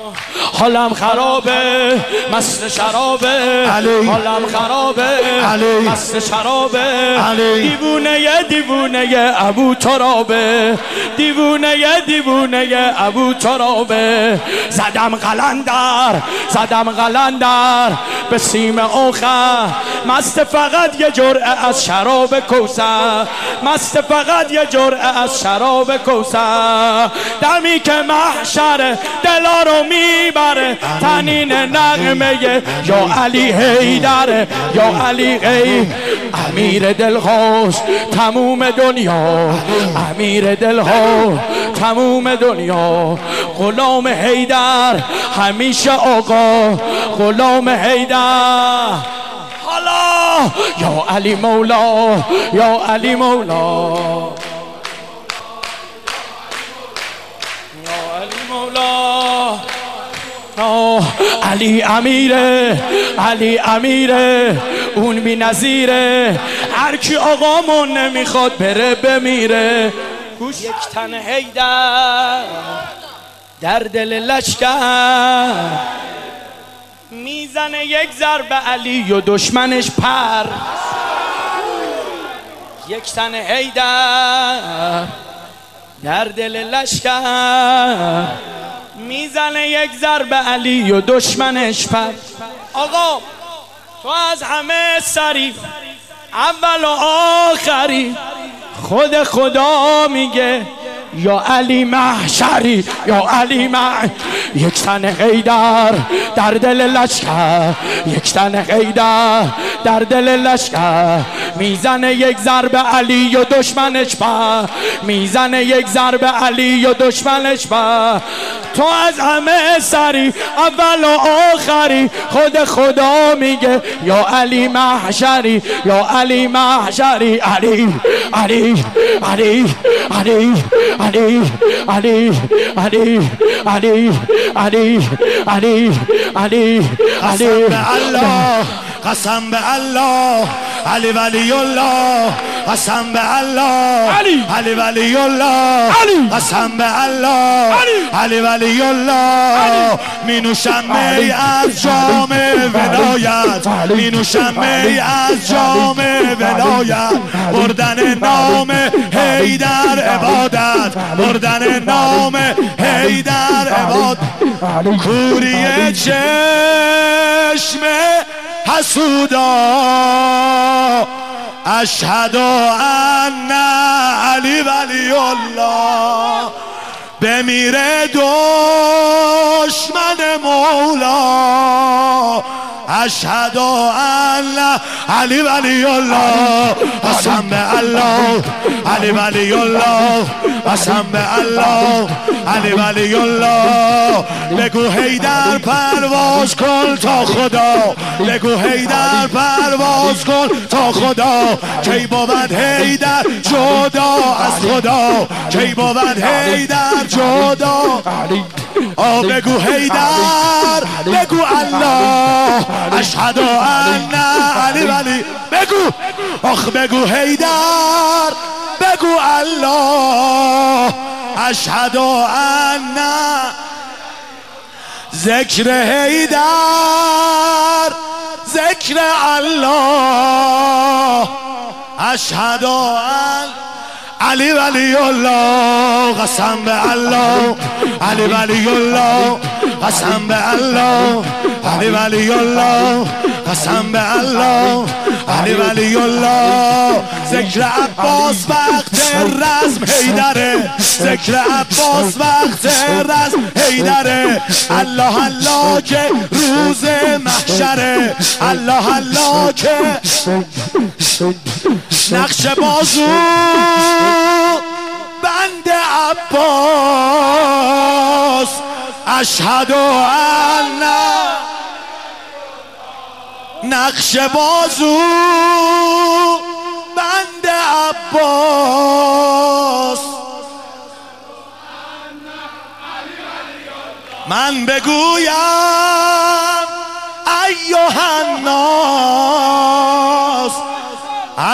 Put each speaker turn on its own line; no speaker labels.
حالم خرابه مست شرابه، حالم خرابه مست شرابه، دیوونه ابو ترابه، دیوونه ابو ترابه. زدم قلندر به سیم آخر، مست فقط یه جرعه از شراب کوثر، مست فقط یه جرعه از شراب کوثر. دمی که محشر دلا رو میبره، تنین نغمه یا علی حیدره، یا علی امیر دلهاست تموم دنیا، امیر دلها تموم دنیا. غلام حیدر همیشه آقا، غلام حیدر. حالا یا علی مولا، یا علی مولا، یا علی مولا. علی امیره، علی امیره، اون بی نظیره. هر کی آقامون نمیخواد بره بمیره. یک تن حیدر در دل لشکر، میزنه یک ضربه علی و دشمنش پر. یک تن حیدر در دل لشکر، میزنه یک ضربه علی و دشمنش پر. آقا تو از همه سری، اول و آخری، خود خدا میگه یا علی محشری، یا علی یک تن حیدر در دل لشکر، یک تن حیدر در دل لشکر، میزنه یک ضربه علی و دشمنش پر، میزنه یک ضربه علی و دشمنش پر. تو از همه سری، اول و آخری، خود خدا میگه یا علی محشری، یا علی محشری. علی علی علی علی علی علی علی علی علی علی علی علی.
قسم به الله علی ولی الله، قسم به الله علی ولی الله، قسم به الله علی ولی الله. می نوشم می از جام ولایت، می نوشم می از جام ولایت. بردن نام حیدر عبادت، بردن نام حیدر عبادت. کوری چشم حسودا، اشهد ان علی ولی الله. بمیره دشمن مولا، اشهد ان علی ولی الله. قسم به الله علی ولی الله، قسم به الله علی ولی الله. بگو حیدر پرواز کن تا خدا، بگو حیدر پرواز کن تا خدا. کی بود حیدر جدا از خدا، کی بود حیدر جدا. بگو حیدر، بگو الله، اشهد ان علی ولی. بگو آخ بگو حیدر، بگو الله، اشهد ان. ذکر حیدر، ذکر الله، اشهد ان علی ولی الله. قسم به الله علی ولی الله، قسم به الله علی ولی الله، قسم به الله علی ولی الله. ذکر عباس وقت رزم حیدره، ذکر عباس وقت رزم حیدره. الله الله که روز محشره، الله الله که نقش بازو بند عباس، اشهد ان. نقش بازو بند عباس. من بگویم ایها الناس،